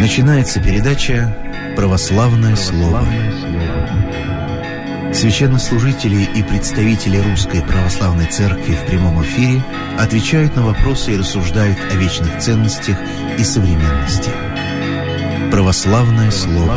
Начинается передача «Православное слово». Священнослужители и представители Русской Православной Церкви в прямом эфире отвечают на вопросы и рассуждают о вечных ценностях и современности. «Православное слово».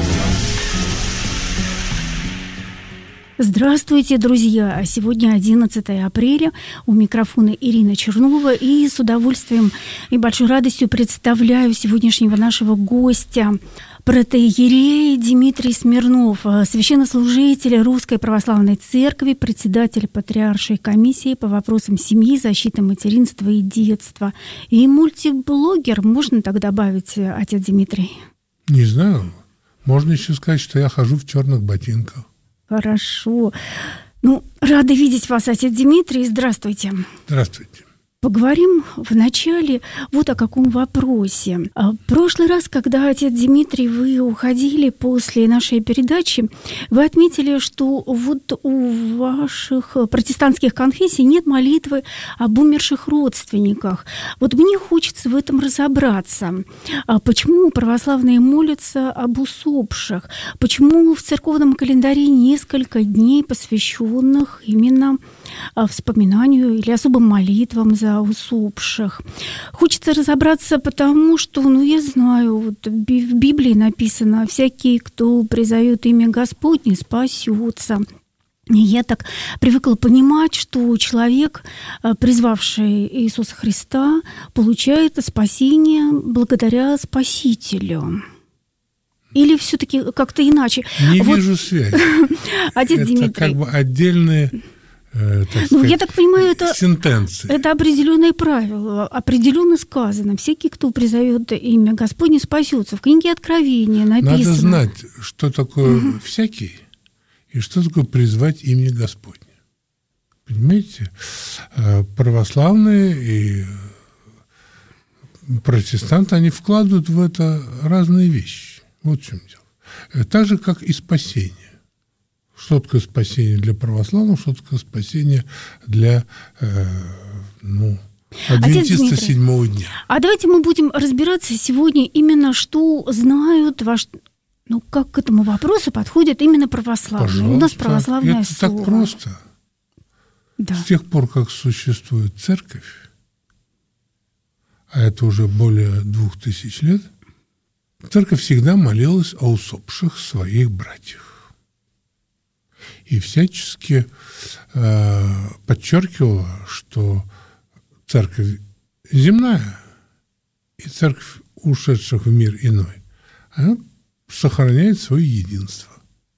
Здравствуйте, друзья! Сегодня 11 апреля. У микрофона Ирина Чернова. И с удовольствием и большой радостью представляю сегодняшнего нашего гостя, протоиерея Дмитрий Смирнов, священнослужитель Русской Православной Церкви, председатель Патриаршей комиссии по вопросам семьи, защиты материнства и детства. И мультиблогер, можно так добавить, отец Дмитрий? Не знаю. Можно еще сказать, что я хожу в черных ботинках. Хорошо. Рада видеть вас, отец Дмитрий. Здравствуйте. Здравствуйте. Поговорим вначале вот о каком вопросе. В прошлый раз, когда, отец Дмитрий, вы уходили после нашей передачи, вы отметили, что вот у ваших протестантских конфессий нет молитвы об умерших родственниках. Вот мне хочется в этом разобраться. Почему православные молятся об усопших? Почему в церковном календаре несколько дней, посвященных именно вспоминанию или особым молитвам за усопших? Хочется разобраться, потому что, я знаю, вот в Библии написано: «Всякий, кто призовет имя Господне, спасется». И я так привыкла понимать, что человек, призвавший Иисуса Христа, получает спасение благодаря Спасителю. Или все-таки как-то иначе? Не вижу связи. Отец Дмитрий. Это как бы отдельные... я так понимаю, сентенции. Это определенные правила, определенно сказано: всякий, кто призовет имя Господне, спасется. В книге Откровения написано. Надо знать, что такое всякий и что такое призвать имя Господне. Понимаете, православные и протестанты, они вкладывают в это разные вещи. Вот в чем дело. Так же, как и спасение. Что такое спасение для православных, что такое спасение для адвентиста седьмого дня. А давайте мы будем разбираться сегодня именно, что знают как к этому вопросу подходят именно православные. Пожалуйста. У нас православное это слово. Так просто. Да. С тех пор, как существует церковь, а это уже более 2000 лет, церковь всегда молилась о усопших своих братьях. И всячески подчеркивала, что церковь земная и церковь ушедших в мир иной, она сохраняет свое единство.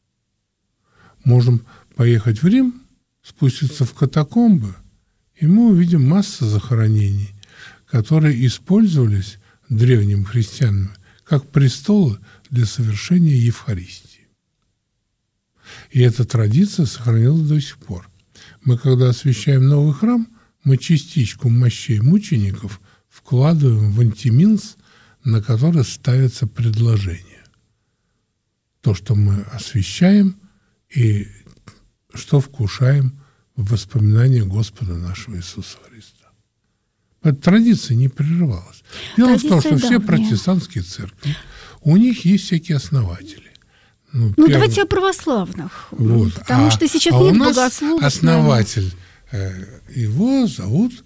Можем поехать в Рим, спуститься в катакомбы, и мы увидим массу захоронений, которые использовались древними христианами как престолы для совершения Евхаристии. И эта традиция сохранилась до сих пор. Мы, когда освящаем новый храм, мы частичку мощей мучеников вкладываем в антиминс, на который ставится предложение. То, что мы освящаем и что вкушаем в воспоминании Господа нашего Иисуса Христа. Эта традиция не прерывалась. Дело в том, что все протестантские церкви, у них есть всякие основатели. Давайте о православных. Вот. Потому что сейчас нет богословов. Основатель, его зовут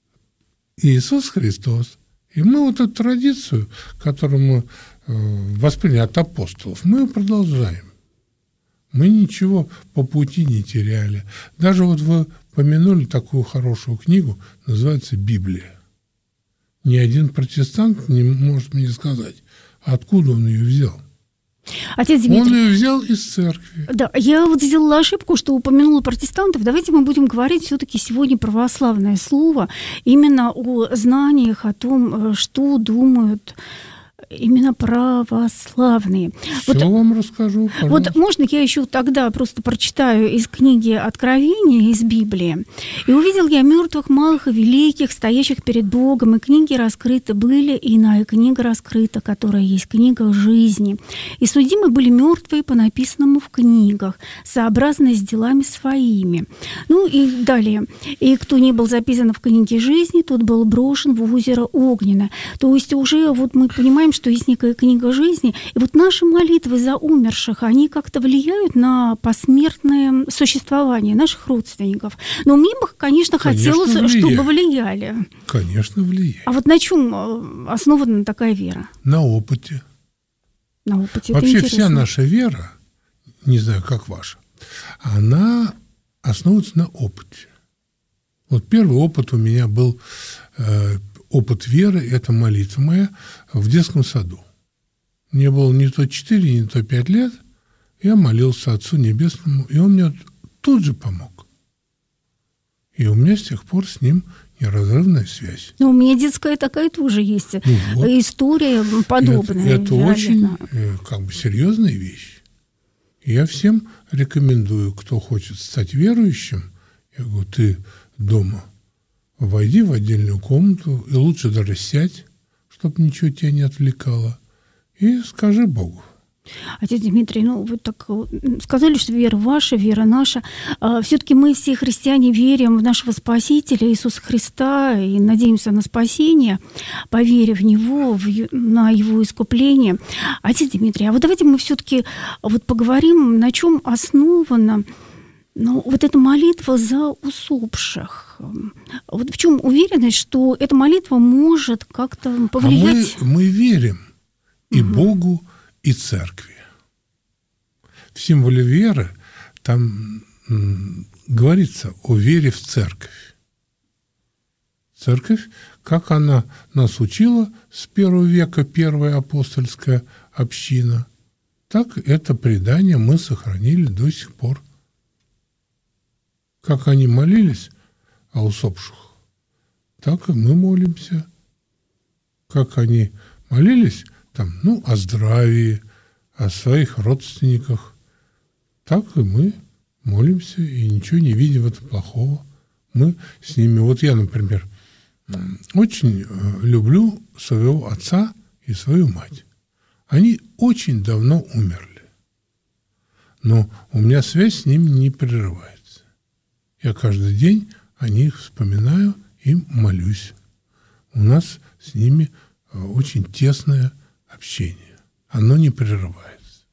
Иисус Христос. И мы вот эту традицию, которую мы восприняли от апостолов, мы ее продолжаем. Мы ничего по пути не теряли. Даже вот вы помянули такую хорошую книгу, называется «Библия». Ни один протестант не может мне сказать, откуда он ее взял. Отец Дмитрий, он ее взял из церкви. Да, я вот сделала ошибку, что упомянула протестантов. Давайте мы будем говорить все-таки сегодня православное слово, именно о знаниях, о том, что думают именно православные. Все вам расскажу, пожалуйста. Вот можно я еще тогда просто прочитаю из книги Откровения, из Библии. «И увидел я мертвых, малых и великих, стоящих перед Богом, и книги раскрыты были, и иная книга раскрыта, которая есть книга жизни. И судимы были мертвые по написанному в книгах, сообразно с делами своими». И далее. «И кто не был записан в книге жизни, тот был брошен в озеро огненное». То есть уже вот мы понимаем, что есть некая книга жизни. И вот наши молитвы за умерших, они как-то влияют на посмертное существование наших родственников. Но мне бы, конечно, хотелось, чтобы влияли. Конечно, влияет. А вот на чем основана такая вера? На опыте. На опыте. Вообще вся наша вера, не знаю, как ваша, она основывается на опыте. Вот первый опыт у меня был, опыт веры, это молитва моя в детском саду. Мне было не то 4, не то 5 лет, я молился Отцу Небесному, и он мне тут же помог. И у меня с тех пор с ним неразрывная связь. Ну, у меня детская такая тоже есть, история подобная. Это очень серьезная вещь. И я всем рекомендую, кто хочет стать верующим, я говорю, ты дома войди в отдельную комнату и лучше даже сядь, чтобы ничего тебя не отвлекало, и скажи Богу. Отец Дмитрий, вы так сказали, что вера ваша, вера наша. Все-таки мы все христиане верим в нашего Спасителя Иисуса Христа и надеемся на спасение, поверив в Него, на Его искупление. Отец Дмитрий, а вот давайте мы все-таки поговорим, на чем основана эта молитва за усопших. Вот в чем уверенность, что эта молитва может как-то повлиять? Мы верим и Богу, и церкви. В символе веры там говорится о вере в церковь. Церковь, как она нас учила с первого века, первая апостольская община, так это предание мы сохранили до сих пор. Как они молились о усопших, так и мы молимся. Как они молились о здравии, о своих родственниках, так и мы молимся, и ничего не видим в этом плохого. Мы с ними... Вот я, например, очень люблю своего отца и свою мать. Они очень давно умерли, но у меня связь с ними не прерывается. Я каждый день о них вспоминаю и молюсь. У нас с ними очень тесное общение. Оно не прерывается.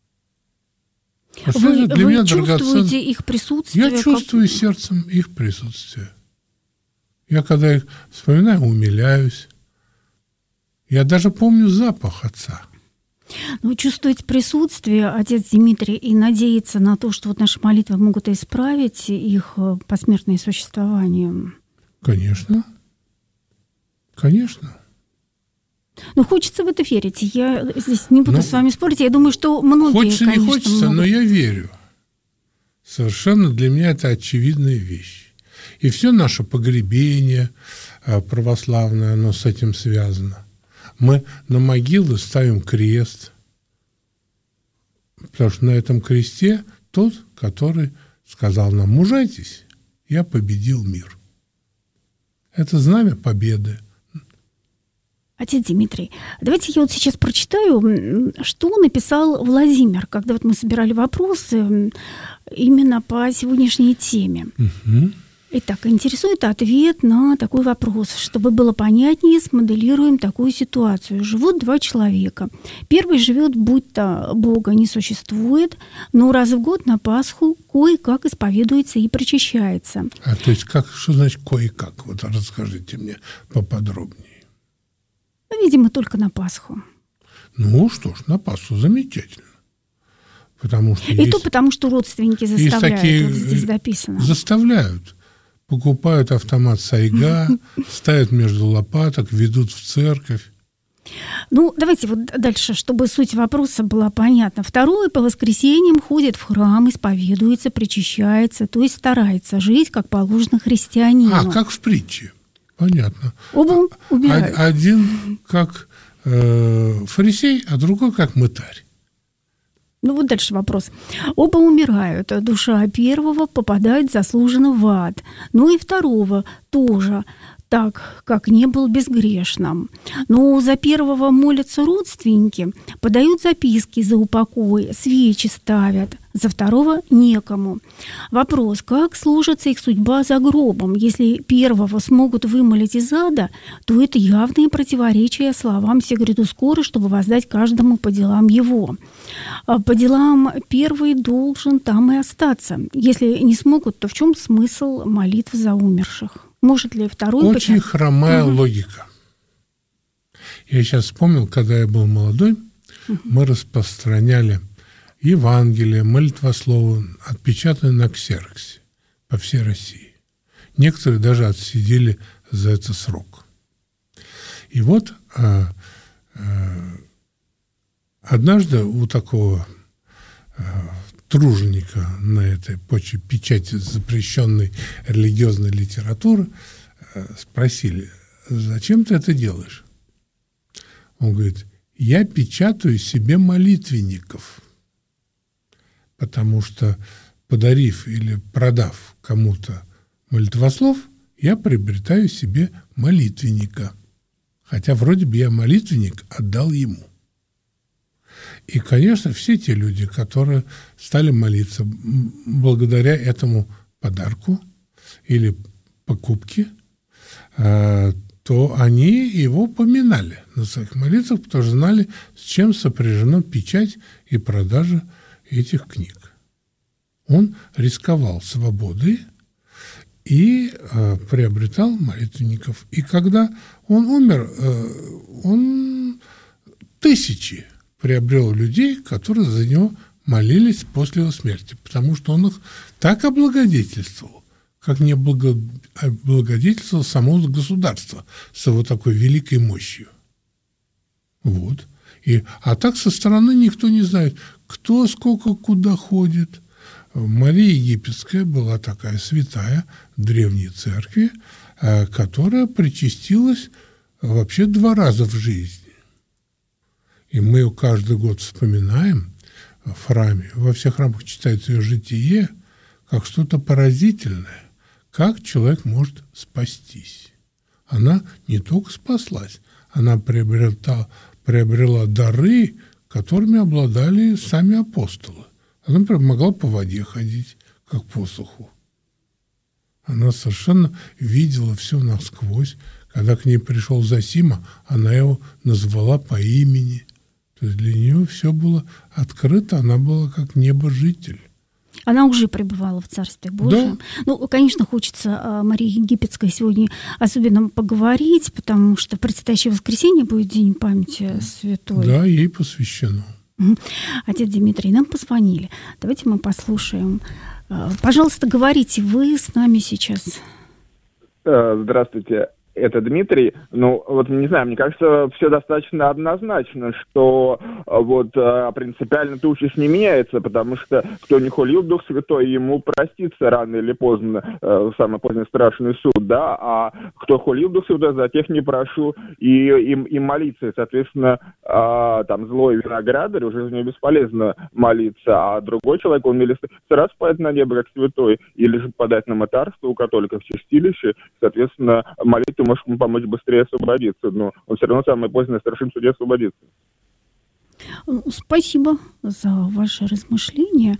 Вы чувствуете их присутствие? Я чувствую сердцем их присутствие. Я, когда их вспоминаю, умиляюсь. Я даже помню запах отца. Чувствовать присутствие, отец Дмитрий, и надеяться на то, что наши молитвы могут исправить их посмертное существование. Конечно. Конечно. Хочется в это верить. Я здесь не буду с вами спорить. Я думаю, что многие, хочется, конечно, не хочется, но я верю. Совершенно для меня это очевидная вещь. И все наше погребение православное, оно с этим связано. Мы на могилы ставим крест, потому что на этом кресте тот, который сказал нам: мужайтесь, я победил мир. Это знамя победы. Отец Дмитрий, давайте я сейчас прочитаю, что написал Владимир, когда мы собирали вопросы именно по сегодняшней теме. Угу. Итак, интересует ответ на такой вопрос. Чтобы было понятнее, смоделируем такую ситуацию. Живут два человека. Первый живет, будто Бога не существует, но раз в год на Пасху кое-как исповедуется и причащается. То есть что значит кое-как? Вот расскажите мне поподробнее. Видимо, только на Пасху. Что ж, на Пасху замечательно. Потому что потому что родственники заставляют. Такие, здесь дописано. Заставляют. Покупают автомат Сайга, ставят между лопаток, ведут в церковь. Давайте дальше, чтобы суть вопроса была понятна. Второй по воскресеньям ходит в храм, исповедуется, причащается, то есть старается жить, как положено христианину. Как в притче. Понятно. Оба убирают. Один как фарисей, а другой как мытарь. Дальше вопрос. Оба умирают. Душа первого попадает заслуженно в ад. И второго тоже. так, как не был безгрешным. Но за первого молятся родственники, подают записки за упокой, свечи ставят, за второго некому. Вопрос, как сложится их судьба за гробом? Если первого смогут вымолить из ада, то это явные противоречия словам «все гряду скоро, чтобы воздать каждому по делам его». По делам первый должен там и остаться. Если не смогут, то в чем смысл молитв за умерших? Может ли второй... Очень хромая логика. Я сейчас вспомнил, когда я был молодой, мы распространяли Евангелие, молитвословы, отпечатанные на ксероксе по всей России. Некоторые даже отсидели за это срок. И вот однажды у такого труженика на этой почве печати запрещенной религиозной литературы спросили: зачем ты это делаешь? Он говорит: я печатаю себе молитвенников, потому что, подарив или продав кому-то молитвослов, я приобретаю себе молитвенника, хотя вроде бы я молитвенник отдал ему. И, конечно, все те люди, которые стали молиться благодаря этому подарку или покупке, то они его поминали на своих молитвах, потому что знали, с чем сопряжена печать и продажа этих книг. Он рисковал свободой и приобретал молитвенников. И когда он умер, он тысячи приобрел людей, которые за него молились после его смерти, потому что он их так облагодетельствовал, как не облагодетельствовал само государство с его такой великой мощью. Вот. А так со стороны никто не знает, кто сколько куда ходит. Мария Египетская была такая святая в древней церкви, которая причастилась вообще 2 раза в жизни. И мы ее каждый год вспоминаем в храме. Во всех храмах читается ее житие как что-то поразительное. Как человек может спастись? Она не только спаслась, она приобрела дары, которыми обладали сами апостолы. Она, например, могла по воде ходить, как по суху. Она совершенно видела все насквозь. Когда к ней пришел Зосима, она его назвала по имени. То есть для нее все было открыто, она была как небожитель. Она уже пребывала в Царстве Божьем. Да. Ну, конечно, хочется о Марии Египетской сегодня особенно поговорить, потому что предстоящее воскресенье будет День памяти святой. Да, ей посвящено. Отец Дмитрий, нам позвонили. Давайте мы послушаем. Пожалуйста, говорите, вы с нами сейчас. Здравствуйте. Это Дмитрий. Ну, вот, не знаю, мне кажется, все достаточно однозначно, что вот принципиально эта участь не меняется, потому что кто не хулил Дух Святой, ему простится рано или поздно, самый поздний страшный суд, да, а кто хулил Дух Святой, за тех не прошу и молиться, и, соответственно, там злой виноградарь, уже за него бесполезно молиться, а другой человек, он или раз падает на небо, как святой, или же подать на мытарство у католиков в чистилище, соответственно, молитва может ему помочь быстрее освободиться, но он все равно самое позднее в страшном суде освободится. Спасибо за ваши размышления.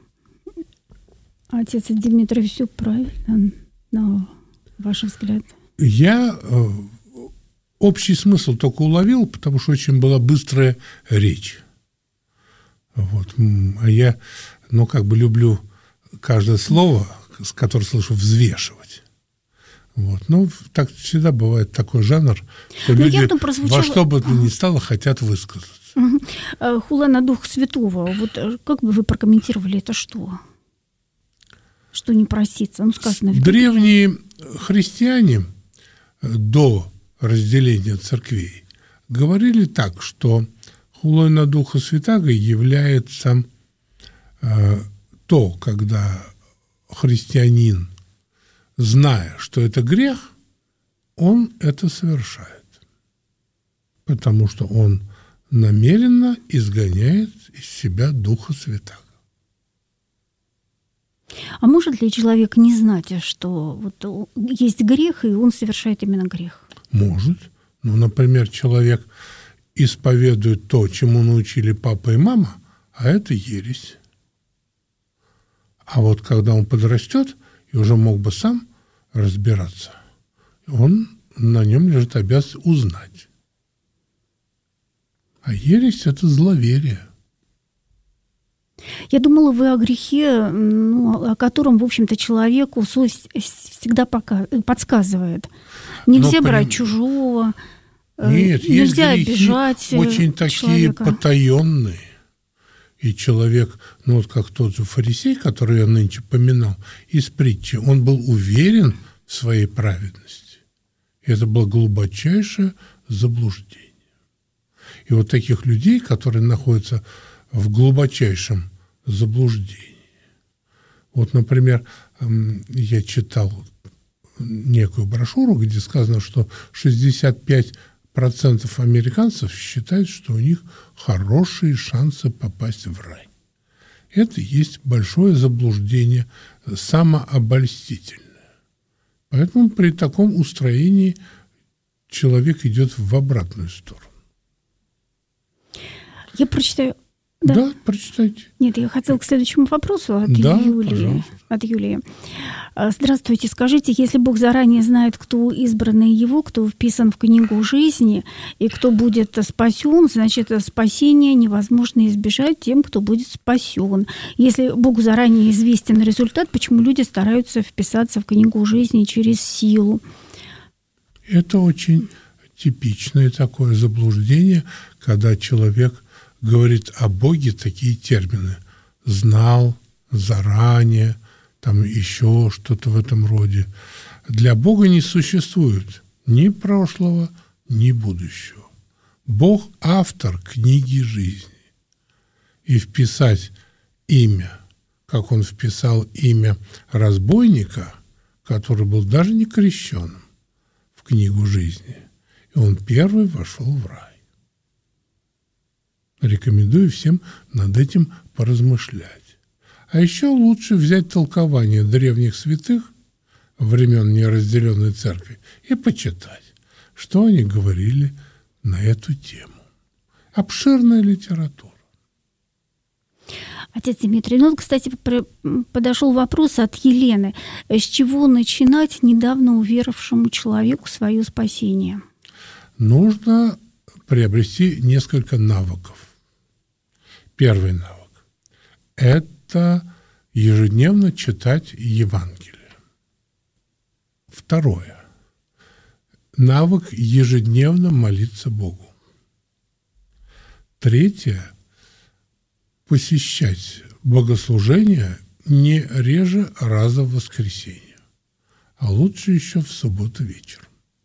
Отец Дмитрий, все правильно, на ваш взгляд? Я общий смысл только уловил, потому что очень была быстрая речь. Вот. А я, люблю каждое слово, которое слышу, взвешивать. Вот. Ну, так всегда бывает такой жанр, что люди во что бы то ни стало хотят высказаться. Хула на Дух Святого. Вот как бы вы прокомментировали это что? Что не проситься? Ну, сказано в древние христиане до разделения церквей говорили так, что хулой на Духа Святаго является то, когда христианин, зная, что это грех, он это совершает. Потому что он намеренно изгоняет из себя Духа Святаго. А может ли человек не знать, что вот есть грех, и он совершает именно грех? Может. Ну, например, человек исповедует то, чему научили папа и мама, а это ересь. А вот когда он подрастет и уже мог бы сам разбираться, на нем лежит обязанность узнать. А ересь – это зловерие. Я думала, вы о грехе, о котором, в общем-то, человеку совесть всегда подсказывает. Нельзя брать чужого, нет, нельзя есть обижать очень такие человека. потаенные. И человек, вот как тот же фарисей, который я нынче поминал, из притчи, он был уверен в своей праведности. И это было глубочайшее заблуждение. И вот таких людей, которые находятся в глубочайшем заблуждении. Вот, например, я читал некую брошюру, где сказано, что 65% американцев считают, что у них хорошие шансы попасть в рай. Это есть большое заблуждение, самообольстительное. Поэтому при таком устроении человек идет в обратную сторону. Я прочитаю. Да, прочитайте. Нет, я хотела к следующему вопросу от Юлии. Здравствуйте. Скажите, если Бог заранее знает, кто избранный Его, кто вписан в книгу жизни и кто будет спасен, значит, спасение невозможно избежать тем, кто будет спасен. Если Богу заранее известен результат, почему люди стараются вписаться в книгу жизни через силу? Это очень типичное такое заблуждение, когда человек говорит о Боге такие термины. Знал, заранее, там еще что-то в этом роде. Для Бога не существует ни прошлого, ни будущего. Бог – автор книги жизни. И вписать имя, как он вписал имя разбойника, который был даже не крещенным, в книгу жизни, и он первый вошел в рай. Рекомендую всем над этим поразмышлять. А еще лучше взять толкование древних святых времен неразделенной церкви и почитать, что они говорили на эту тему. Обширная литература. Отец Дмитрий, кстати, подошел вопрос от Елены. С чего начинать недавно уверовавшему человеку свое спасение? Нужно приобрести несколько навыков. Первый навык – это ежедневно читать Евангелие. Второе – навык ежедневно молиться Богу. Третье – посещать богослужения не реже раза в воскресенье, а лучше еще в субботу вечером.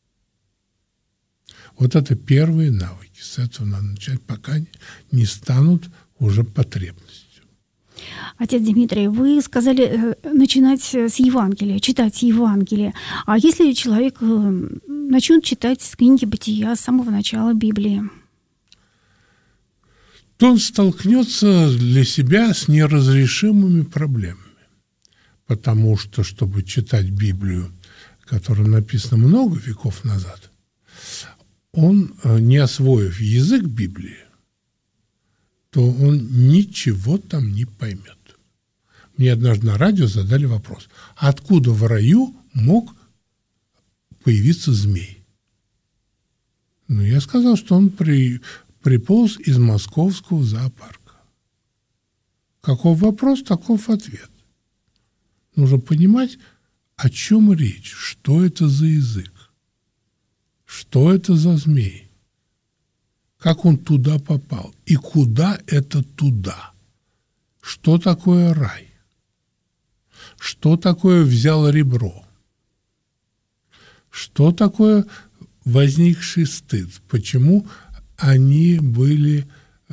Вот это первые навыки. С этого надо начать, пока не станут уже потребностью. Отец Дмитрий, вы сказали начинать с Евангелия, читать Евангелие. А если человек начнет читать с книги Бытия, с самого начала Библии? То он столкнется для себя с неразрешимыми проблемами. Потому что, чтобы читать Библию, которая написана много веков назад, он, не освоив язык Библии, то он ничего там не поймет. Мне однажды на радио задали вопрос, откуда в раю мог появиться змей? Я сказал, что он приполз из московского зоопарка. Каков вопрос, таков ответ. Нужно понимать, о чем речь, что это за язык, что это за змей. Как он туда попал? И куда это туда? Что такое рай? Что такое взял ребро? Что такое возникший стыд? Почему они были,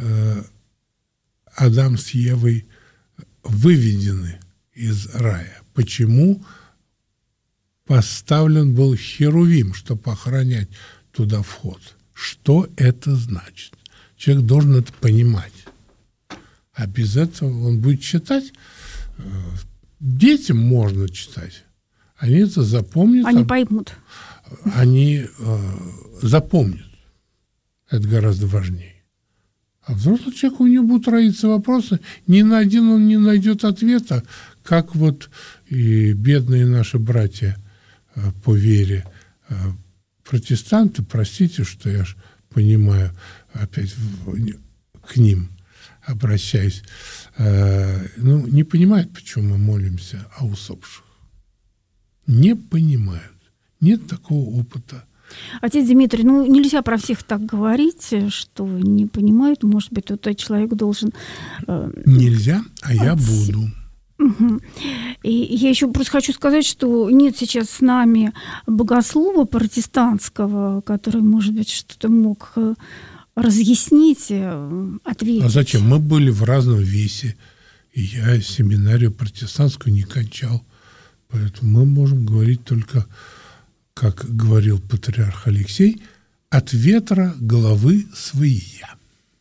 Адам с Евой, выведены из рая? Почему поставлен был херувим, чтобы охранять туда вход? Что это значит? Человек должен это понимать. А без этого он будет читать детям можно читать, они это запомнят. Они поймут. Они запомнят. Это гораздо важнее. А взрослый человек, у него будут роиться вопросы, ни на один он не найдет ответа, как вот и бедные наши братья по вере протестанты, простите, что я ж понимаю, опять к ним обращаюсь, не понимают, почему мы молимся о усопших. Не понимают. Нет такого опыта. Отец Дмитрий, нельзя про всех так говорить, что не понимают. Может быть, тот человек должен... Нельзя, а я буду. Угу. И я еще просто хочу сказать, что нет сейчас с нами богослова протестантского, который, может быть, что-то мог разъяснить, ответить. А зачем? Мы были в разном весе, и я семинарию протестантскую не кончал. Поэтому мы можем говорить только, как говорил патриарх Алексей, от ветра головы своя.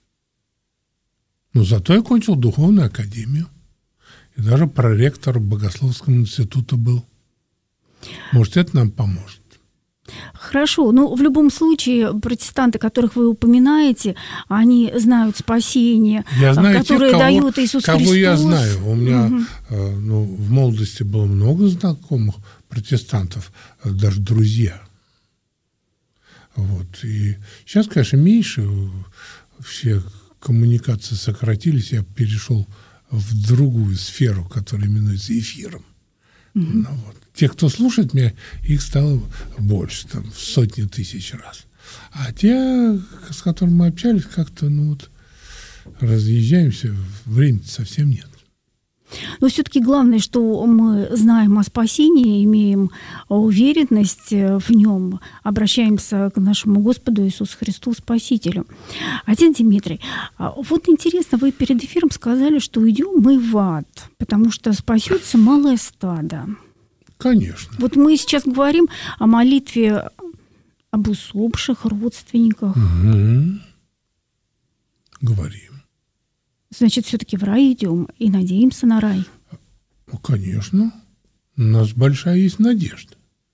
Но зато я кончил духовную академию. И даже проректор Богословского института был. Может, это нам поможет. Хорошо, в любом случае протестанты, которых вы упоминаете, они знают спасение, которое дает Иисус Христос. Кого я знаю. У меня в молодости было много знакомых протестантов, даже друзья. Вот. И сейчас, конечно, меньше, все коммуникации сократились, я перешел в другую сферу, которая именуется эфиром. Те, кто слушает меня, их стало больше, там, в сотни тысяч раз. А те, с которыми мы общались, как-то, разъезжаемся, времени совсем нет. Но все-таки главное, что мы знаем о спасении, имеем уверенность в нем, обращаемся к нашему Господу Иисусу Христу, Спасителю. Отец Дмитрий, вот интересно, вы перед эфиром сказали, что уйдем мы в ад, потому что спасется малое стадо. Конечно. Вот мы сейчас говорим о молитве об усопших родственниках. Угу. Говорим. Значит, все-таки в рай идем и надеемся на рай. Конечно. У нас большая есть надежда.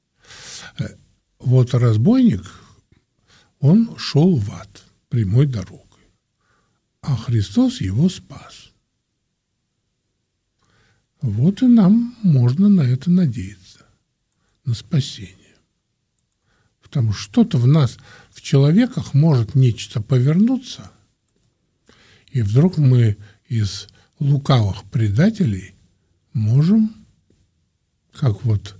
Вот разбойник, он шел в ад прямой дорогой, а Христос его спас. Вот и нам можно на это надеяться, на спасение. Потому что что-то в нас, в человеках может нечто повернуться, и вдруг мы из лукавых предателей можем, как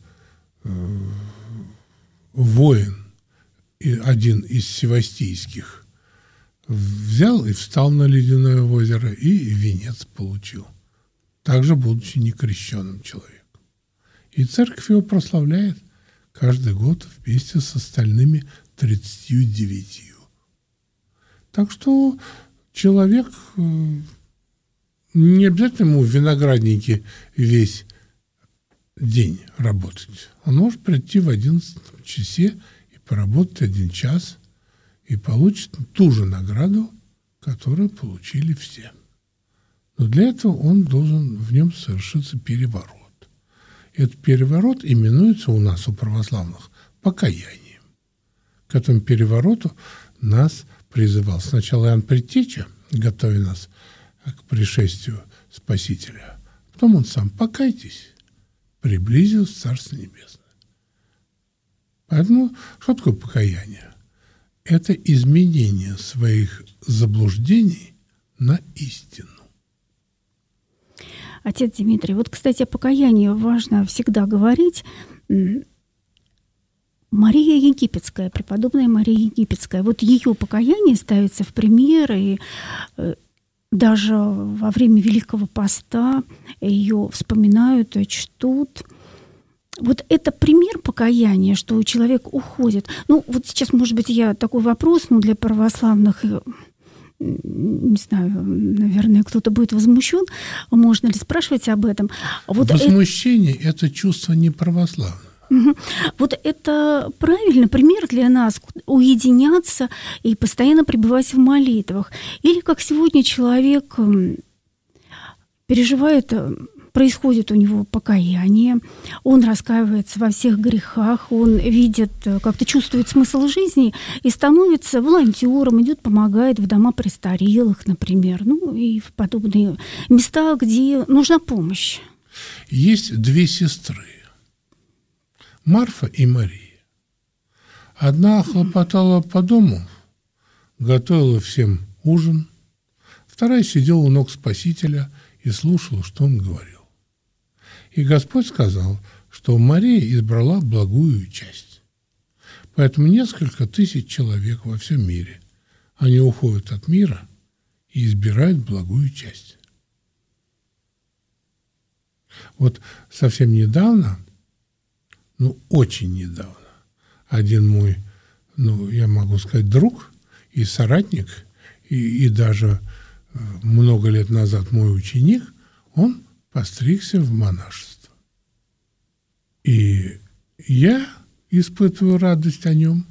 воин, один из севастийских, взял и встал на ледяное озеро и венец получил, также будучи некрещенным человеком. И церковь его прославляет каждый год вместе с остальными 39. Так что человек, не обязательно ему в винограднике весь день работать. Он может прийти в 11 часе и поработать 1 час, и получит ту же награду, которую получили все. Но для этого он должен в нем совершиться переворот. Этот переворот именуется у нас, у православных, покаянием. К этому перевороту нас призывал сначала Иоанн Предтеча, готовя нас к пришествию Спасителя. Потом он сам: покайтесь, приблизилось Царство Небесное. Поэтому что такое покаяние? Это изменение своих заблуждений на истину. Отец Дмитрий, вот, кстати, о покаянии важно всегда говорить. Мария Египетская, преподобная Мария Египетская, вот ее покаяние ставится в пример, и даже во время Великого Поста ее вспоминают, чтут. Вот это пример покаяния, что человек уходит. Вот сейчас, может быть, такой вопрос, для православных, не знаю, наверное, кто-то будет возмущен, можно ли спрашивать об этом. Возмущение – это чувство неправославное. Вот это правильный пример для нас – уединяться и постоянно пребывать в молитвах. Или как сегодня человек переживает происходит у него покаяние, он раскаивается во всех грехах, он видит, как-то чувствует смысл жизни и становится волонтером, идет, помогает в дома престарелых, например, и в подобные места, где нужна помощь. Есть две сестры, Марфа и Мария. Одна хлопотала по дому, готовила всем ужин, вторая сидела у ног Спасителя и слушала, что он говорил. И Господь сказал, что Мария избрала благую часть. Поэтому несколько тысяч человек во всем мире, они уходят от мира и избирают благую часть. Вот совсем недавно, очень недавно, один мой, я могу сказать, друг и соратник, и даже много лет назад мой ученик, он постригся в монашество. И я испытываю радость о нем,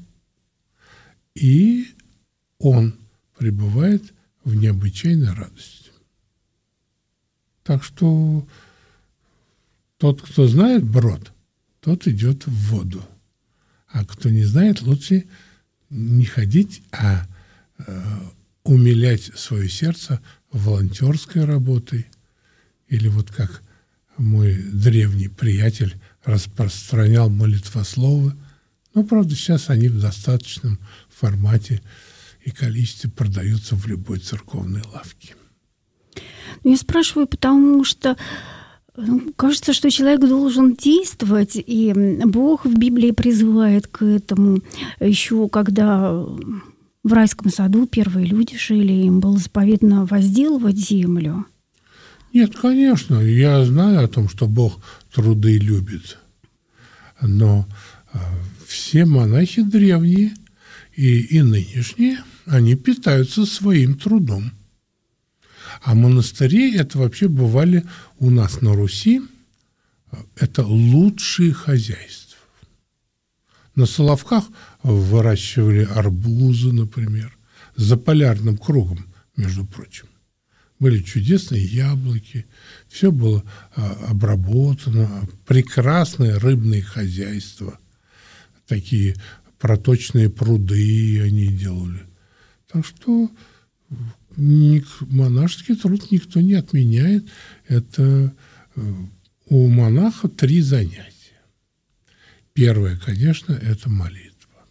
и он пребывает в необычайной радости. Так что тот, кто знает брод, тот идет в воду. А кто не знает, лучше не ходить, а умилять свое сердце волонтерской работой. Или вот как мой древний приятель распространял молитвословы. Правда, сейчас они в достаточном формате и количестве продаются в любой церковной лавке. Я спрашиваю, потому что кажется, что человек должен действовать, и Бог в Библии призывает к этому. Еще когда в райском саду первые люди жили, им было заповедано возделывать землю. Нет, конечно, я знаю о том, что Бог труды любит. Но все монахи древние и нынешние, они питаются своим трудом. А монастыри это вообще бывали у нас на Руси, это лучшие хозяйства. На Соловках выращивали арбузы, например, за полярным кругом, между прочим. Были чудесные яблоки, все было обработано, прекрасное рыбное хозяйство, такие проточные пруды они делали. Так что монашеский труд никто не отменяет. Это у монаха 3 занятия. Первое, конечно, это молитва.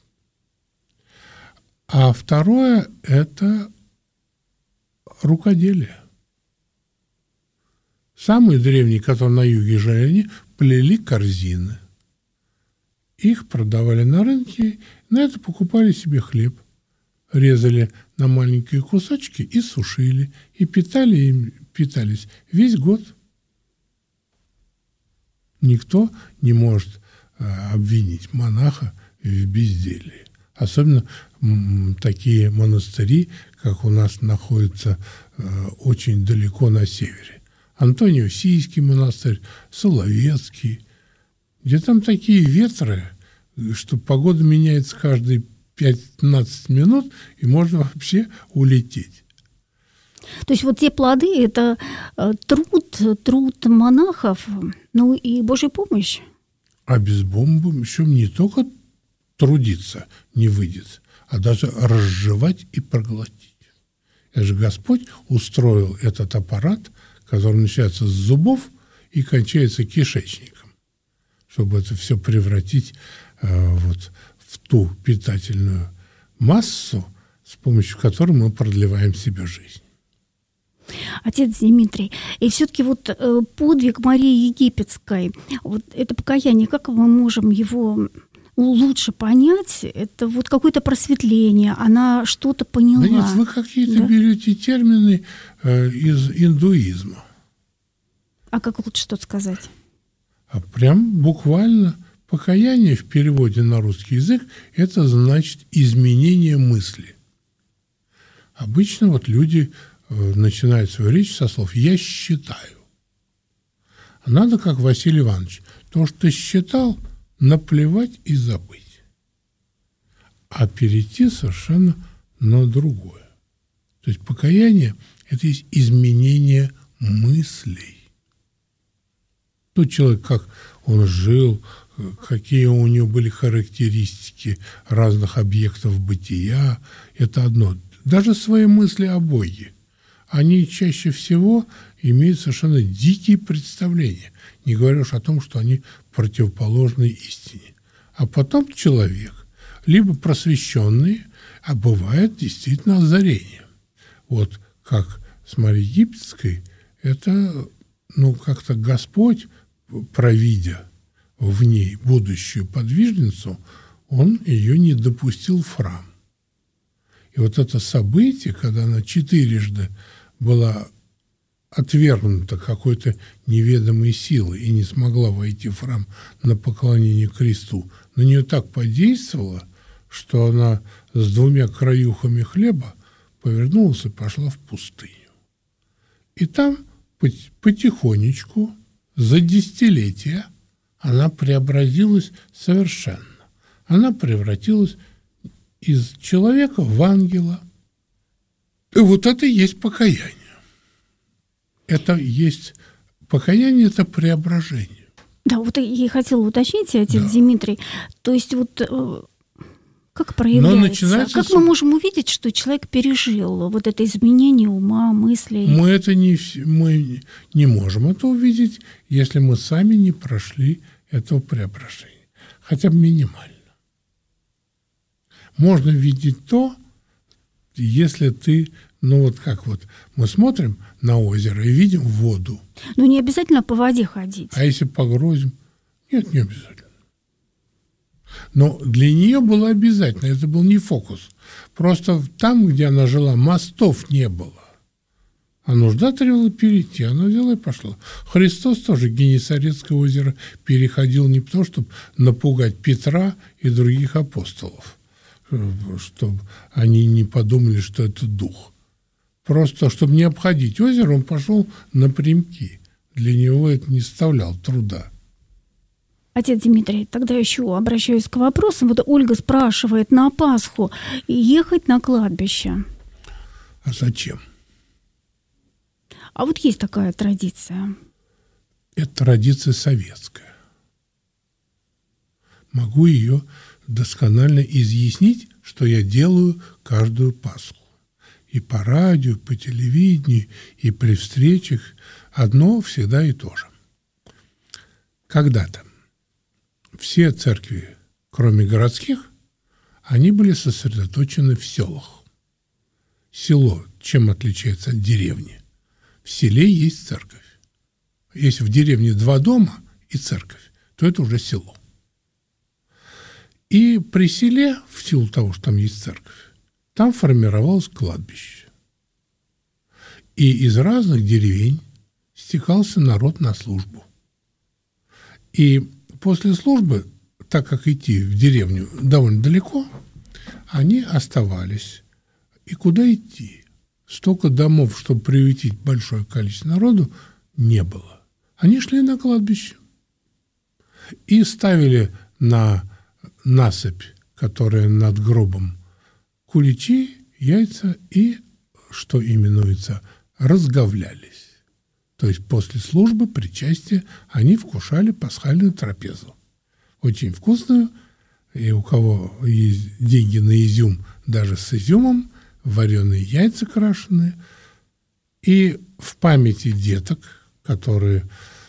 А второе – это рукоделие. Самые древние, которые на юге жили, они плели корзины. Их продавали на рынке, на это покупали себе хлеб. Резали на маленькие кусочки и сушили, и питались весь год. Никто не может обвинить монаха в безделии. Особенно такие монастыри, как у нас находятся очень далеко на севере. Антонио-Сийский монастырь, Соловецкий, где там такие ветры, что погода меняется каждые 15 минут, и можно вообще улететь. То есть вот те плоды – это труд монахов, и Божья помощь. А без помощи не только трудиться не выйдет, а даже разжевать и проглотить. Это же Господь устроил этот аппарат, который начинается с зубов и кончается кишечником, чтобы это все превратить в ту питательную массу, с помощью которой мы продлеваем себе жизнь. Отец Дмитрий, и все-таки подвиг Марии Египетской, это покаяние, как мы можем его лучше понять? Это какое-то просветление, она что-то поняла. Да нет, вы какие-то берете термины из индуизма. А как лучше тут сказать? А прям буквально покаяние в переводе на русский язык – это значит изменение мысли. Обычно люди начинают свою речь со слов «я считаю». А надо, как Василий Иванович, то, что ты считал, наплевать и забыть. А перейти совершенно на другое. То есть покаяние – это есть изменение мыслей. Тот человек, как он жил, какие у него были характеристики разных объектов бытия, это одно. Даже свои мысли о Боге, они чаще всего имеют совершенно дикие представления, не говоря уж о том, что они противоположны истине. А потом человек, либо просвещенный, а бывает действительно озарение. Вот как с Марией Египетской, это, как-то Господь, провидя в ней будущую подвижницу, он ее не допустил в храм. И вот это событие, когда она 4 была отвергнута какой-то неведомой силой и не смогла войти в храм на поклонение кресту, на нее так подействовало, что она с 2 краюхами хлеба повернулась и пошла в пустыню. И там потихонечку, за десятилетия, она преобразилась совершенно. Она превратилась из человека в ангела. И вот это и есть покаяние. Это есть покаяние, это преображение. Да, вот я хотела уточнить, отец Дмитрий. То есть как проявляется? Как мы можем увидеть, что человек пережил вот это изменение ума, мыслей? Мы не можем это увидеть, если мы сами не прошли этого преображения. Хотя бы минимально. Можно видеть то, если ты, мы смотрим на озеро и видим воду. Не обязательно по воде ходить. А если погрузим? Нет, не обязательно. Но для нее было обязательно, это был не фокус. Просто там, где она жила, мостов не было. А нужда требовала перейти, она взяла и пошла. Христос тоже Генесарецкое озеро переходил не потому, чтобы напугать Петра и других апостолов, чтобы они не подумали, что это дух. Просто, чтобы не обходить озеро, он пошел напрямки. Для него это не составляло труда. Отец Дмитрий, тогда еще обращаюсь к вопросам. Вот Ольга спрашивает, на Пасху ехать на кладбище? А зачем? А вот есть такая традиция. Это традиция советская. Могу ее досконально изъяснить, что я делаю каждую Пасху. И по радио, по телевидению, и при встречах одно всегда и то же. Когда-то все церкви, кроме городских, они были сосредоточены в селах. Село чем отличается от деревни? В селе есть церковь. Если в деревне 2 дома и церковь, то это уже село. И при селе, в силу того, что там есть церковь, там формировалось кладбище. И из разных деревень стекался народ на службу. И после службы, так как идти в деревню довольно далеко, они оставались. И куда идти? Столько домов, чтобы приютить большое количество народу, не было. Они шли на кладбище и ставили на насыпь, которая над гробом, куличи, яйца и, что именуется, разговлялись. То есть после службы, причастия, они вкушали пасхальную трапезу. Очень вкусную, и у кого есть деньги на изюм, даже с изюмом, вареные яйца крашеные. И в памяти деток, которые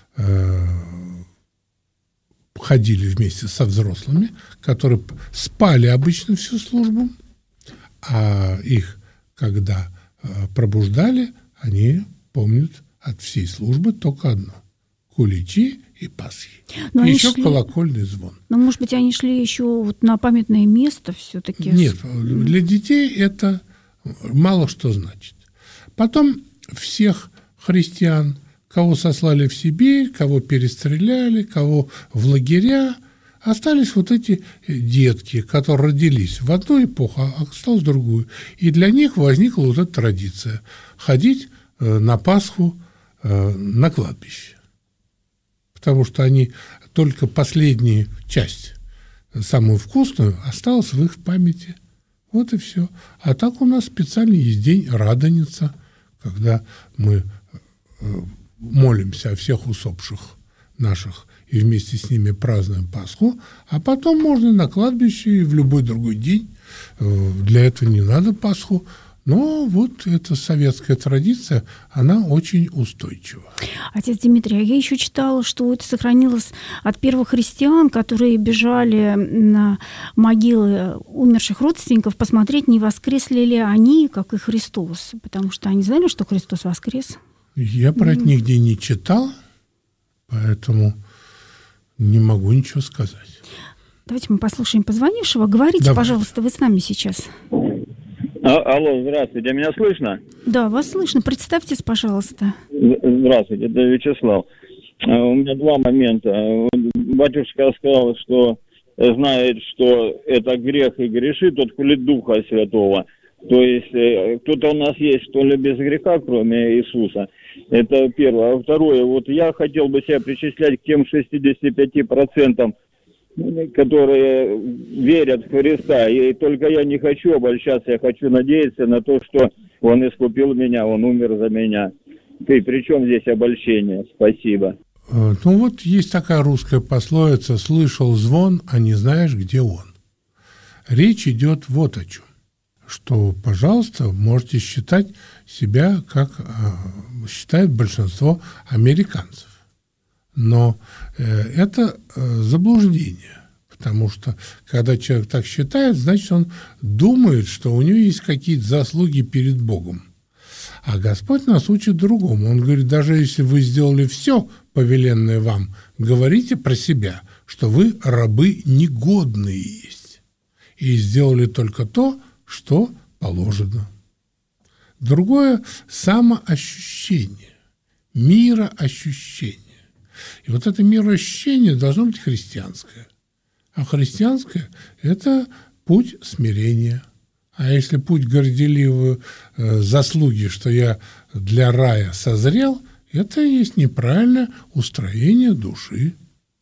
ходили вместе со взрослыми, которые спали обычно всю службу, а их, когда пробуждали, они помнят от всей службы только одно – куличи и пасхи. И еще колокольный звон. Но, может быть, они шли еще на памятное место все-таки? Нет, для детей это мало что значит. Потом всех христиан, кого сослали в Сибирь, кого перестреляли, кого в лагеря, остались вот эти детки, которые родились в одну эпоху, а осталось в другую. И для них возникла вот эта традиция – ходить на Пасху на кладбище. Потому что они только последнюю часть, самую вкусную, осталась в их памяти. Вот и все. А так у нас специально есть день Радоница, когда мы молимся о всех усопших наших и вместе с ними празднуем Пасху, а потом можно на кладбище и в любой другой день. Для этого не надо Пасху. Но вот эта советская традиция, она очень устойчива. Отец Дмитрий, я еще читала, что это сохранилось от первых христиан, которые бежали на могилы умерших родственников, посмотреть, не воскресли ли они, как и Христос, потому что они знали, что Христос воскрес. Я про это нигде не читал, поэтому не могу ничего сказать. Давайте мы послушаем позвонившего. Говорите, Давай. Пожалуйста, вы с нами сейчас. Алло, здравствуйте, меня слышно? Да, вас слышно. Представьтесь, пожалуйста. Здравствуйте, это Вячеслав. У меня два момента. Батюшка сказал, что знает, что это грех и грешит, тот хулит Духа Святого. То есть кто-то у нас есть, что ли, без греха, кроме Иисуса. Это первое. А второе, вот я хотел бы себя причислять к тем 65%, которые верят в Христа. И только я не хочу обольщаться, я хочу надеяться на то, что Он искупил меня, Он умер за меня. И при чем здесь обольщение? Спасибо. Ну вот есть такая русская пословица: «Слышал звон, а не знаешь, где он». Речь идет вот о чем. Что, пожалуйста, можете считать себя, как считает большинство американцев. Но это заблуждение, потому что когда человек так считает, значит, он думает, что у него есть какие-то заслуги перед Богом. А Господь нас учит другому. Он говорит, даже если вы сделали все повеленное вам, говорите про себя, что вы рабы негодные есть, и сделали только то, что положено. Другое – самоощущение, мироощущение. И вот это мироощущение должно быть христианское. А христианское – это путь смирения. А если путь горделивой заслуги, что я для рая созрел, это и есть неправильное устроение души.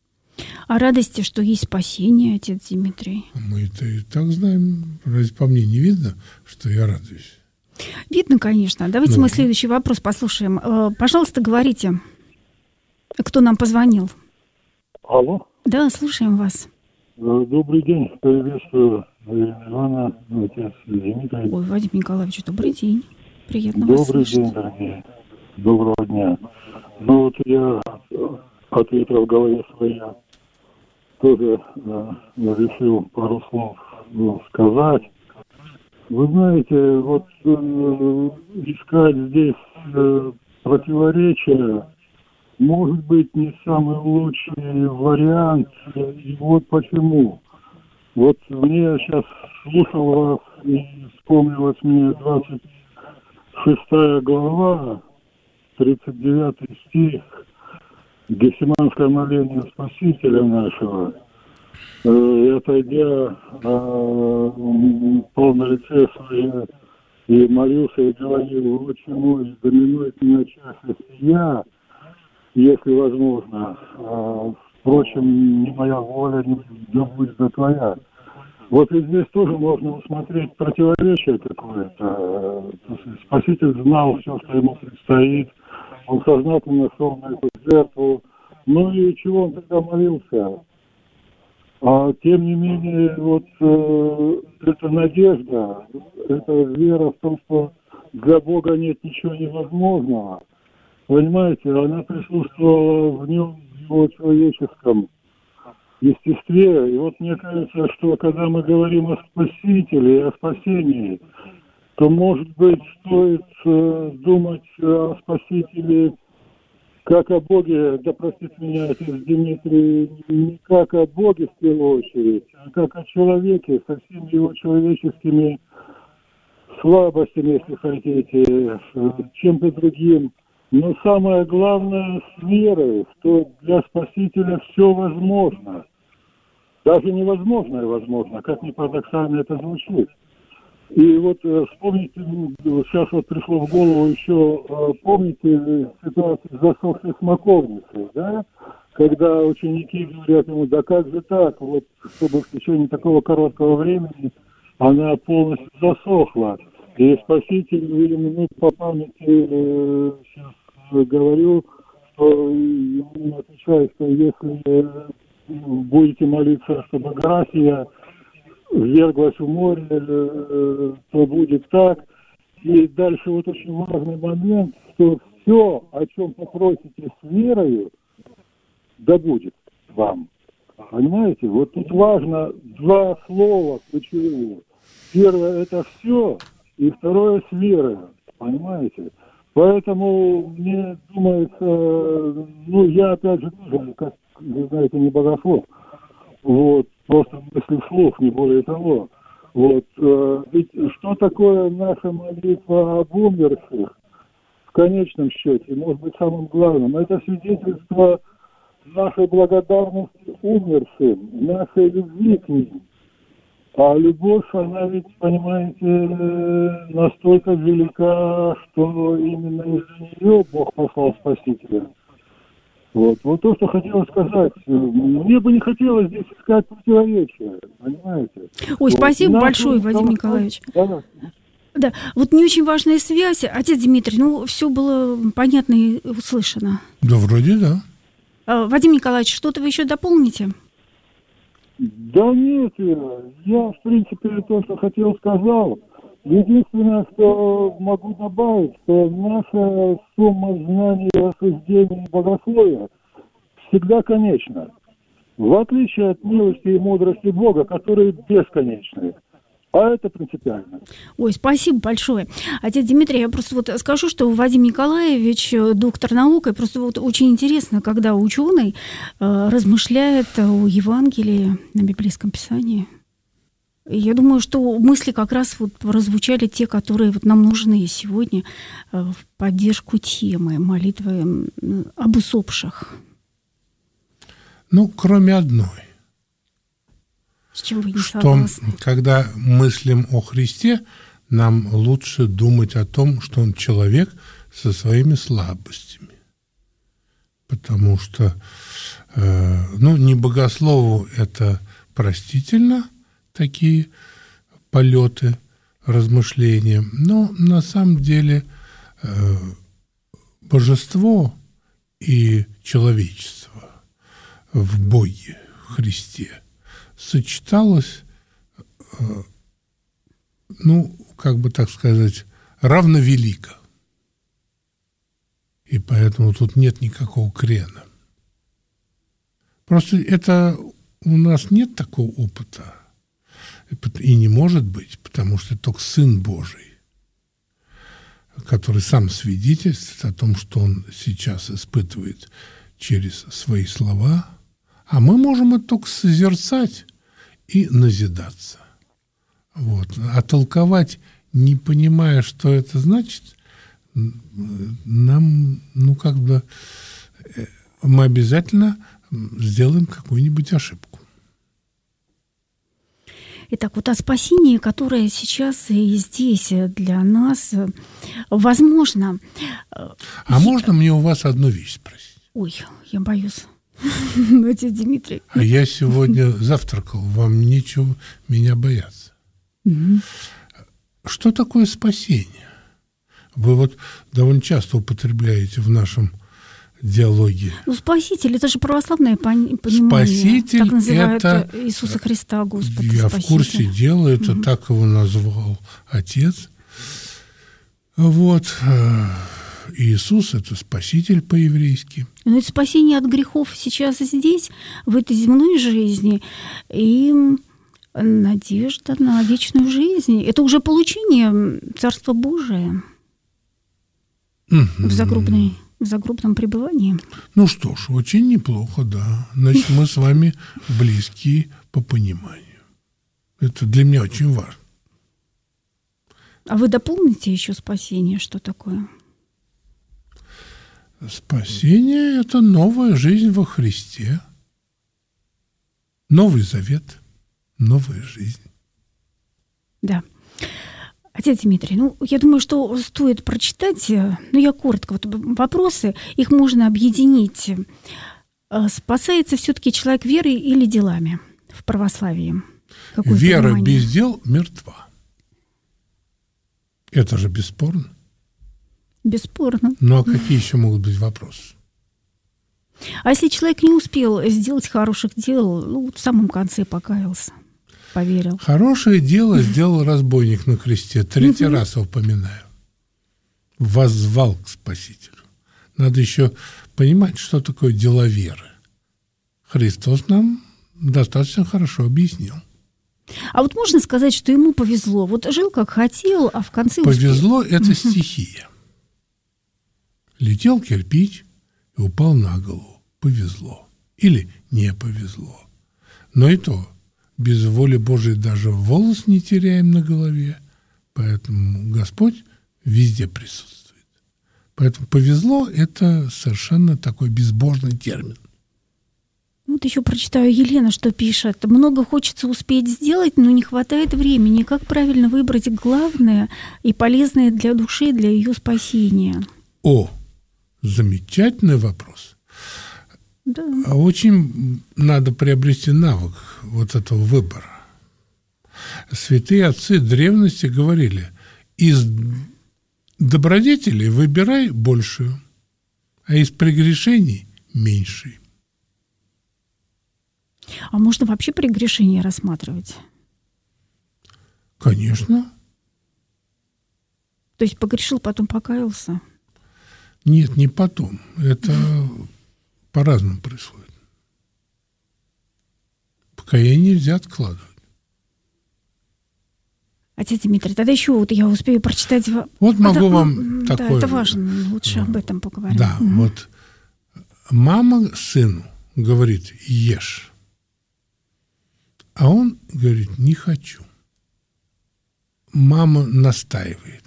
О радости, что есть спасение, отец Дмитрий. Мы это и так знаем. Разве по мне не видно, что я радуюсь? Видно, конечно. Давайте мы следующий вопрос послушаем. Пожалуйста, говорите, кто нам позвонил. Алло. Да, слушаем вас. Добрый день. Приветствую Ивана, отец Дмитрий. Ой, Вадим Николаевич, добрый день. Приятно вас слышать. Добрый день, дорогие. Доброго дня. Ну вот я от ветра в голове своя тоже решил пару слов сказать. Вы знаете, вот искать здесь противоречия может быть не самый лучший вариант. И вот почему. Вот мне сейчас слушал вас и вспомнилась мне 26 глава, 39 стих, Гефсиманское моление Спасителя нашего. И отойдя пал на лице свое и молился и говорил: «Отче мой, доминует меня чаша сия, если возможно. Впрочем, не моя воля, да будет твоя». Вот и здесь тоже можно усмотреть противоречие какое-то. Спаситель знал все, что ему предстоит. Он сознательно шел на эту жертву. Ну и чего он тогда молился? А тем не менее, вот эта надежда, эта вера в том, что для Бога нет ничего невозможного. Понимаете, она присутствовала в нем, в его человеческом естестве. И вот мне кажется, что когда мы говорим о Спасителе и о спасении, то, может быть, стоит думать о Спасителе как о Боге, да простит меня отец Дмитрий, не как о Боге в первую очередь, а как о человеке со всеми его человеческими слабостями, если хотите, чем-то другим. Но самое главное с верой, что для Спасителя все возможно. Даже невозможное возможно, как ни парадоксально это звучит. И вот вспомните, сейчас вот пришло в голову еще, помните ситуацию с засохшей смоковницей, да? Когда ученики говорят ему: да как же так, вот чтобы в течение такого короткого времени она полностью засохла. И Спаситель им, по памяти сейчас говорю, то ему отвечает, что если будете молиться, чтобы гора сия вверглась в море, то будет так. И дальше вот очень важный момент, что все, о чем попросите с верою, да будет вам. Понимаете? Вот тут важно два слова ключевые. Первое – это все, и второе – с верой. Понимаете? Поэтому мне думается, я опять же тоже, как вы знаете, не богослов. Вот, просто мысли вслух, не более того. Вот, ведь что такое наша молитва об умерших? В конечном счете, может быть, самым главным, это свидетельство нашей благодарности умершим, нашей любви к ним. А любовь, она ведь, понимаете, настолько велика, что именно из-за нее Бог послал Спасителя. Вот то, что хотела сказать. Мне бы не хотелось здесь искать противоречия, понимаете? Ой, спасибо большое, Вадим Николаевич. Да, вот не очень важная связь. Отец Дмитрий, все было понятно и услышано. Да, вроде да. Вадим Николаевич, что-то вы еще дополните? Да нет, я, в принципе, то, что хотел, сказал. Единственное, что могу добавить, что наша сумма знаний, рассуждений и богословия всегда конечна. В отличие от милости и мудрости Бога, которые бесконечны. А это принципиально. Ой, спасибо большое. Отец Дмитрий, я просто скажу, что Вадим Николаевич, доктор наук, и просто очень интересно, когда ученый размышляет о Евангелии на библейском писании. Я думаю, что мысли как раз прозвучали те, которые нам нужны сегодня в поддержку темы молитвы об усопших. Кроме одной. С чем вы не что, согласны? Когда мыслим о Христе, нам лучше думать о том, что Он человек со своими слабостями. Потому что, не богослову это простительно, такие полеты, размышления, но на самом деле божество и человечество в Боге, Христе, сочеталось, равновелико. И поэтому тут нет никакого крена. Просто это у нас нет такого опыта. И не может быть, потому что только Сын Божий, который сам свидетельствует о том, что Он сейчас испытывает через свои слова, а мы можем это только созерцать и назидаться. А толковать, не понимая, что это значит, нам, мы обязательно сделаем какую-нибудь ошибку. Итак, о спасении, которое сейчас и здесь для нас возможно. А можно мне у вас одну вещь спросить? Ой, я боюсь. Отец Дмитрий. А я сегодня завтракал, вам нечего меня бояться. Что такое спасение? Вы довольно часто употребляете в нашем диалоге. Спаситель, это же православное понимание. Спаситель, так называют это Иисуса Христа, Господа. Я Спасителя. в курсе дела, это так его назвал Отец. Иисус – это Спаситель по-еврейски. Но это спасение от грехов сейчас и здесь, в этой земной жизни, и надежда на вечную жизнь. Это уже получение Царства Божия в загробном пребывании. Что ж, очень неплохо, да. Значит, мы с вами близки по пониманию. Это для меня очень важно. А вы дополните еще спасение, что такое? Спасение – это новая жизнь во Христе. Новый завет, новая жизнь. Да. Отец Дмитрий, я думаю, что стоит прочитать, я коротко, вопросы, их можно объединить. Спасается все-таки человек верой или делами в православии? Какое Вера понимание? без дел мертва. Это же бесспорно. Бесспорно. А какие еще могут быть вопросы? А если человек не успел сделать хороших дел, в самом конце покаялся, поверил? Хорошее дело сделал разбойник на кресте. 3 раз упоминаю. Воззвал к Спасителю. Надо еще понимать, что такое дело веры. Христос нам достаточно хорошо объяснил. А вот можно сказать, что ему повезло. Вот жил как хотел, а в конце повезло – это стихия. Летел кирпич и упал на голову. Повезло. Или не повезло. Но и то, без воли Божией даже волос не теряем на голове. Поэтому Господь везде присутствует. Поэтому повезло – это совершенно такой безбожный термин. Вот еще прочитаю Елена, что пишет. Много хочется успеть сделать, но не хватает времени. Как правильно выбрать главное и полезное для души, для ее спасения? Замечательный вопрос. Да. Очень надо приобрести навык вот этого выбора. Святые отцы древности говорили: из добродетелей выбирай большую, а из прегрешений меньшей. А можно вообще прегрешение рассматривать? Конечно. То есть погрешил, потом покаялся? Нет, не потом. Это по-разному происходит. Покаяние нельзя откладывать. Отец Дмитрий, тогда еще вот я успею прочитать... Вот могу вам да, такое... это важно, лучше об этом поговорим. Да, вот мама сыну говорит: ешь. А он говорит: не хочу. Мама настаивает.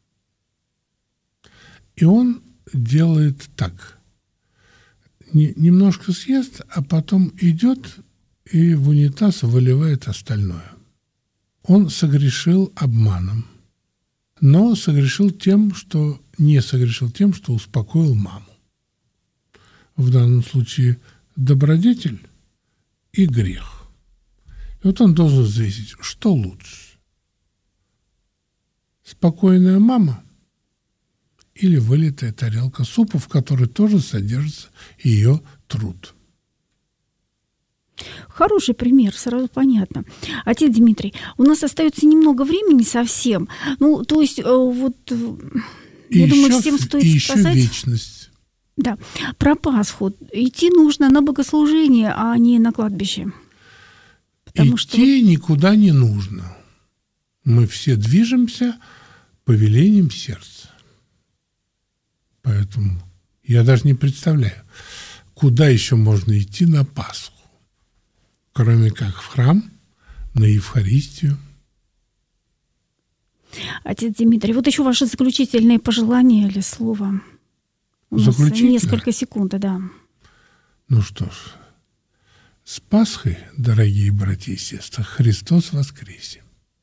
И он делает так. Немножко съест, а потом идет и в унитаз выливает остальное. Он согрешил обманом, но согрешил тем, что не согрешил тем, что успокоил маму. В данном случае добродетель и грех. И вот он должен взвесить, что лучше. Спокойная мама или вылитая тарелка супа, в которой тоже содержится ее труд. Хороший пример, сразу понятно. Отец Дмитрий, у нас остается немного времени совсем. То есть, вот, я думаю, всем стоит сказать... И еще вечность. Да, про Пасху. Идти нужно на богослужение, а не на кладбище. Идти никуда не нужно. Мы все движемся по велениям сердца. Поэтому я даже не представляю, куда еще можно идти на Пасху, кроме как в храм, на Евхаристию. Отец Дмитрий, вот еще ваши заключительные пожелания или слово? У нас несколько секунд, да. Ну что ж, с Пасхой, дорогие братья и сестры, Христос воскресе!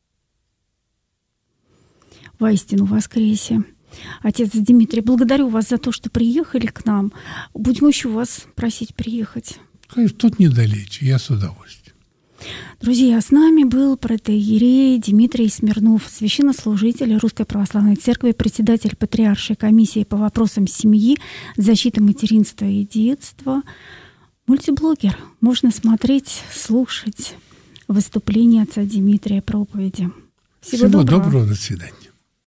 Воистину воскресе! Отец Дмитрий, благодарю вас за то, что приехали к нам. Будем еще вас просить приехать. Конечно, тут недалече, я с удовольствием. Друзья, с нами был протоиерей Дмитрий Смирнов, священнослужитель Русской Православной Церкви, председатель Патриаршей комиссии по вопросам семьи, защиты материнства и детства, мультиблогер. Можно смотреть, слушать выступления отца Дмитрия, проповеди. Всего доброго. До свидания.